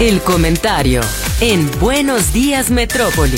El comentario en Buenos Días Metrópoli.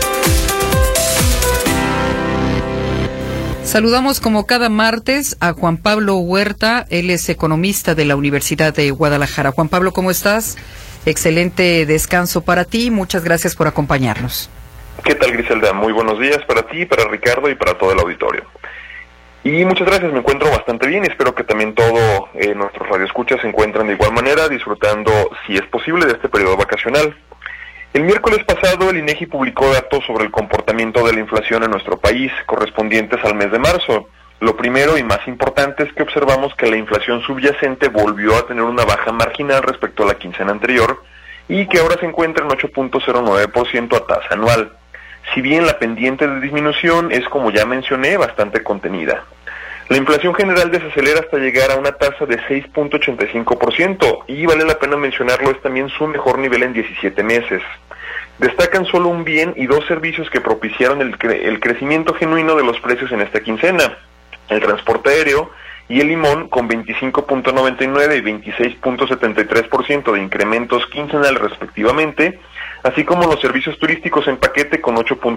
Saludamos como cada martes a Juan Pablo Huerta, él es economista de la Universidad de Guadalajara. Juan Pablo, ¿cómo estás? Excelente descanso para ti, muchas gracias por acompañarnos. ¿Qué tal, Griselda? Muy buenos días para ti, para Ricardo y para todo el auditorio. Y muchas gracias, me encuentro bastante bien y espero que también todos nuestros radioescuchas se encuentren de igual manera, disfrutando, si es posible, de este periodo vacacional. El miércoles pasado, el INEGI publicó datos sobre el comportamiento de la inflación en nuestro país, correspondientes al mes de marzo. Lo primero y más importante es que observamos que la inflación subyacente volvió a tener una baja marginal respecto a la quincena anterior y que ahora se encuentra en 8.09% a tasa anual. Si bien la pendiente de disminución es, como ya mencioné, bastante contenida. La inflación general desacelera hasta llegar a una tasa de 6.85% y, vale la pena mencionarlo, es también su mejor nivel en 17 meses. Destacan solo un bien y dos servicios que propiciaron el crecimiento genuino de los precios en esta quincena: el transporte aéreo y el limón, con 25.99 y 26.73% de incrementos quincenales respectivamente, así como los servicios turísticos en paquete con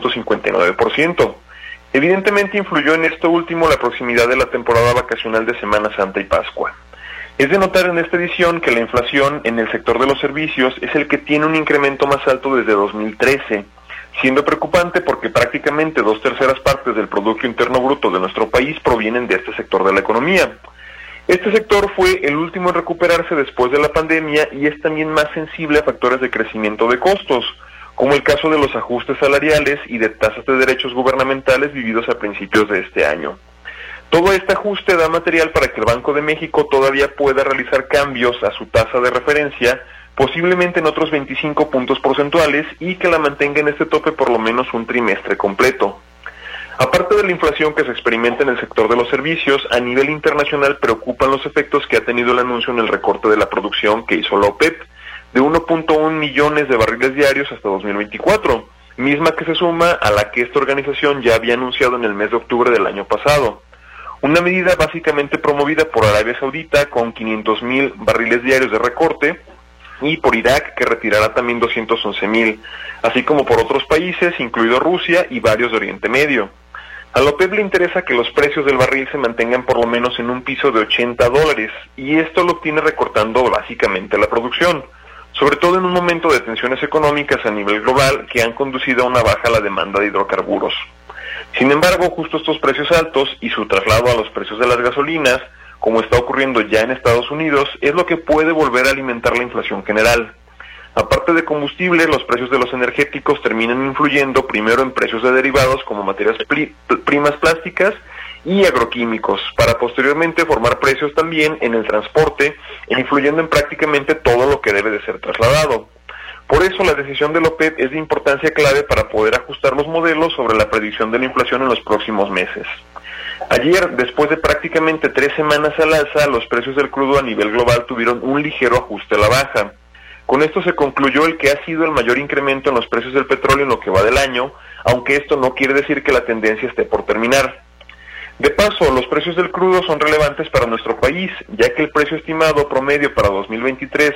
8.59%. Evidentemente influyó en esto último la proximidad de la temporada vacacional de Semana Santa y Pascua. Es de notar en esta edición que la inflación en el sector de los servicios es el que tiene un incremento más alto desde 2013, siendo preocupante porque prácticamente 2/3 partes del Producto Interno Bruto de nuestro país provienen de este sector de la economía. Este sector fue el último en recuperarse después de la pandemia y es también más sensible a factores de crecimiento de costos, como el caso de los ajustes salariales y de tasas de derechos gubernamentales vividos a principios de este año. Todo este ajuste da material para que el Banco de México todavía pueda realizar cambios a su tasa de referencia, posiblemente en otros 25 puntos porcentuales, y que la mantenga en este tope por lo menos un trimestre completo. Aparte de la inflación que se experimenta en el sector de los servicios, a nivel internacional preocupan los efectos que ha tenido el anuncio en el recorte de la producción que hizo la OPEP, de 1.1 millones de barriles diarios hasta 2024, misma que se suma a la que esta organización ya había anunciado en el mes de octubre del año pasado. Una medida básicamente promovida por Arabia Saudita con 500,000 barriles diarios de recorte, y por Irak, que retirará también 211,000, así como por otros países, incluido Rusia y varios de Oriente Medio. A la OPEP le interesa que los precios del barril se mantengan por lo menos en un piso de $80, y esto lo obtiene recortando básicamente la producción, sobre todo en un momento de tensiones económicas a nivel global que han conducido a una baja a la demanda de hidrocarburos. Sin embargo, justo estos precios altos y su traslado a los precios de las gasolinas, como está ocurriendo ya en Estados Unidos, es lo que puede volver a alimentar la inflación general. Aparte de combustible, los precios de los energéticos terminan influyendo primero en precios de derivados como materias primas plásticas y agroquímicos, para posteriormente formar precios también en el transporte e influyendo en prácticamente todo lo que debe de ser trasladado. Por eso la decisión de la OPEP es de importancia clave para poder ajustar los modelos sobre la predicción de la inflación en los próximos meses. Ayer, después de prácticamente 3 semanas al alza, los precios del crudo a nivel global tuvieron un ligero ajuste a la baja. Con esto se concluyó el que ha sido el mayor incremento en los precios del petróleo en lo que va del año, aunque esto no quiere decir que la tendencia esté por terminar. De paso, los precios del crudo son relevantes para nuestro país, ya que el precio estimado promedio para 2023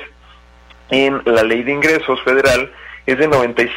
en la Ley de Ingresos Federal es de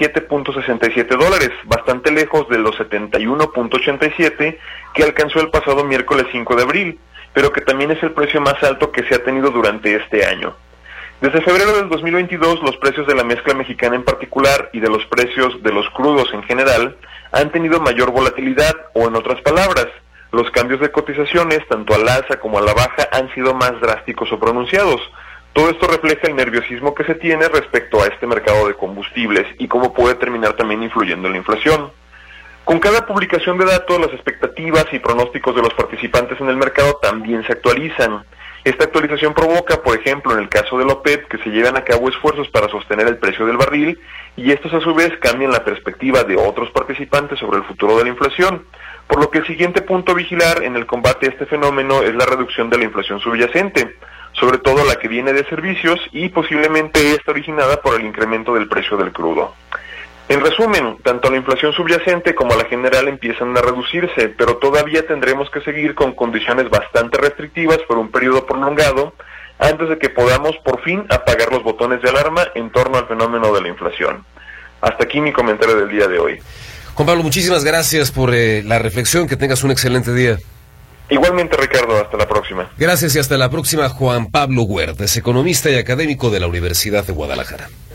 $97.67, bastante lejos de los 71.87 que alcanzó el pasado miércoles 5 de abril, pero que también es el precio más alto que se ha tenido durante este año. Desde febrero del 2022, los precios de la mezcla mexicana en particular y de los precios de los crudos en general han tenido mayor volatilidad, o en otras palabras, los cambios de cotizaciones, tanto al alza como a la baja, han sido más drásticos o pronunciados. Todo esto refleja el nerviosismo que se tiene respecto a este mercado de combustibles y cómo puede terminar también influyendo en la inflación. Con cada publicación de datos, las expectativas y pronósticos de los participantes en el mercado también se actualizan. Esta actualización provoca, por ejemplo, en el caso de la OPEP, que se llevan a cabo esfuerzos para sostener el precio del barril, y estos a su vez cambian la perspectiva de otros participantes sobre el futuro de la inflación, por lo que el siguiente punto a vigilar en el combate a este fenómeno es la reducción de la inflación subyacente, sobre todo la que viene de servicios y posiblemente esta originada por el incremento del precio del crudo. En resumen, tanto la inflación subyacente como la general empiezan a reducirse, pero todavía tendremos que seguir con condiciones bastante restrictivas por un periodo prolongado, antes de que podamos por fin apagar los botones de alarma en torno al fenómeno de la inflación. Hasta aquí mi comentario del día de hoy. Juan Pablo, muchísimas gracias por la reflexión, que tengas un excelente día. Igualmente, Ricardo, hasta la próxima. Gracias y hasta la próxima. Juan Pablo Huerta es economista y académico de la Universidad de Guadalajara.